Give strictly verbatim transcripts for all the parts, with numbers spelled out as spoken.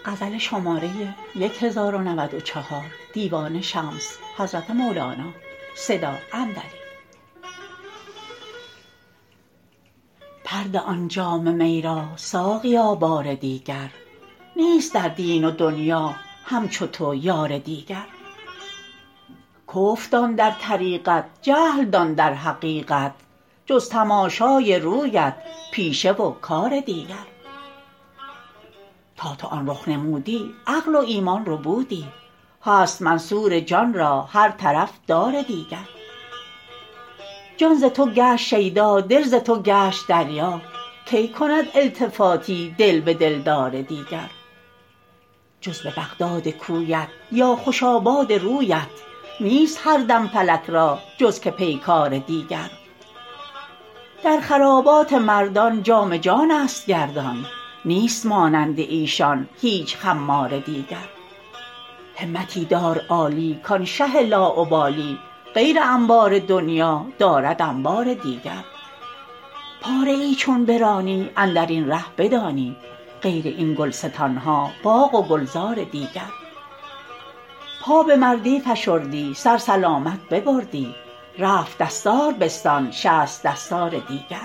غزل شماره هزار و نود و چهار دیوان شمس حضرت مولانا صدا اندری. پرده آن جام می را ساقیا بار دیگر، نیست در دین و دنیا همچو تو یار دیگر. کفر دان در طریقت، جهل دان در حقیقت، جز تماشای رویت پیشه و کار دیگر. تا تو آن رخ نمودی عقل و ایمان ربودی، هست منصور جان را هر طرف دار دیگر. جان ز تو گشت شیدا، دل ز تو گشت دریا، کی کند التفاتی دل به دلدار دیگر. جز به بغداد کویت یا خوش آباد رویت، نیست هر دم فلک را جز که پیکار دیگر. در خرابات مردان جام جان است گردان، نیست مانند ایشان هیچ خمار دیگر. همتی دار عالی کان شه لاابالی، غیر انبار دنیا دارد انبار دیگر. پاره ای چون برانی اندر این ره بدانی، غیر این گلستان ها باغ و گلزار دیگر. پا به مردی فشردی سر سلامت ببردی، رفت دستار بستان شصت دستار دیگر.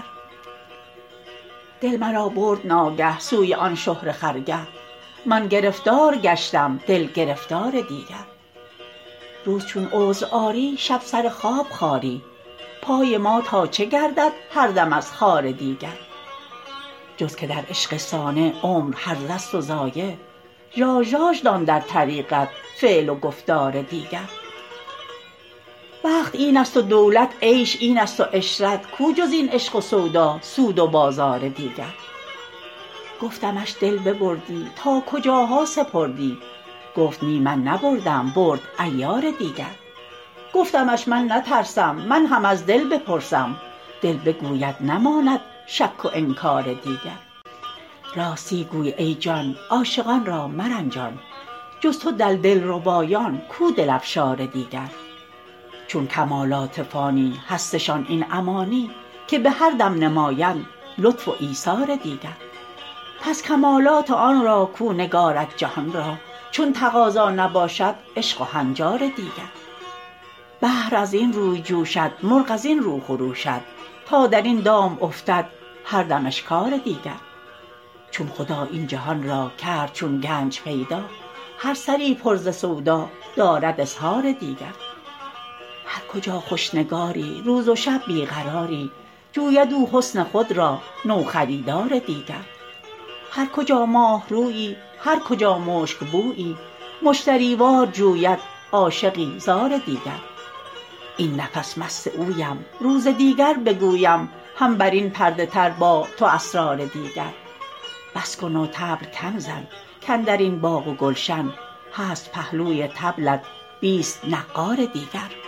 دل مرا برد ناگه سوی آن شهره خرگه، من گرفتار گشتم دل گرفتار دیگر. روز چون عذر آری شب سر خواب خاری، پای ما تا چه گردد هر دم از خار دیگر. جز که در عشق صانع عمر هرزه است و ضایع، ژاژ ژاژ دان در طریقت فعل و گفتار دیگر. بخت این است و دولت عیش این است و عشرت، کو جز این عشق و سودا سود و بازار دیگر. گفتمش دل ببردی تا کجاها سپردی، گفت نی من نبردم برد عیار دیگر. گفتمش من نترسم من هم از دل بپرسم، دل بگوید نماند شک و انکار دیگر. راستی گوی ای جان عاشقان را مرنجان، جز تو در دلربایان کو دل افشار دیگر. چون کمالات فانی هستشان این امانی، که به هر دم نمایند لطف و ایثار دیگر. پس کمالات آن را کو نگارد جهان را، چون تقاضا نباشد عشق و هنجار دیگر. بحر از این روی جوشد مرغ از این رو خروشد، تا در این دام افتد هر دم اشکار دیگر. چون خدا این جهان را کرد چون گنج پیدا، هر سری پر ز سودا دارد اظهار دیگر. هر کجا خوش نگاری روز و شب بی قراری، جوید او حسن خود را نو خریدار دیگر. هر کجا ماه رویی هر کجا مشک بویی، مشتری وار جوید عاشقی زار دیگر. این نفس مست اویم روز دیگر بگویم، هم بر این پرده تر با تو اسرار دیگر. بس کن و طبل کم زن کاندر این باغ و گلشن، هست پهلوی طبلت بیست نقار دیگر.